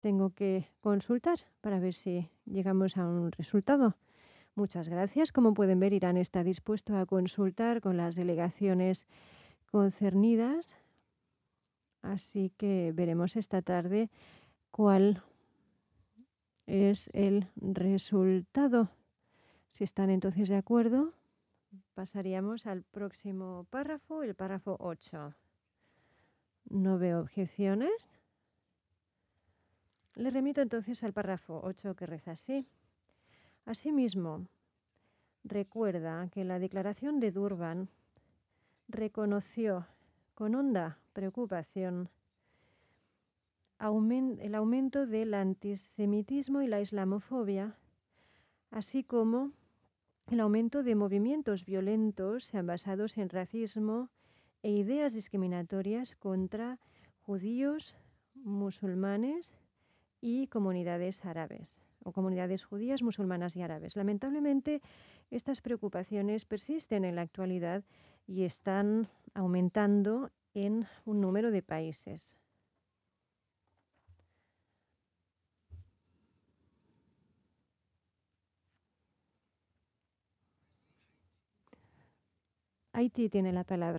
tengo que consultar para ver si llegamos a un resultado. Muchas gracias. Como pueden ver, Irán está dispuesto a consultar con las delegaciones concernidas, así que veremos esta tarde cuál es el resultado. Si están entonces de acuerdo, pasaríamos al próximo párrafo, el párrafo 8. No veo objeciones. Le remito entonces al párrafo 8 que reza así. Asimismo, recuerda que la Declaración de Durban reconoció con honda preocupación el aumento del antisemitismo y la islamofobia, así como el aumento de movimientos violentos basados en racismo e ideas discriminatorias contra judíos, musulmanes y comunidades árabes, o comunidades judías, musulmanas y árabes. Lamentablemente, estas preocupaciones persisten en la actualidad y están aumentando en un número de países. Haití tiene la palabra.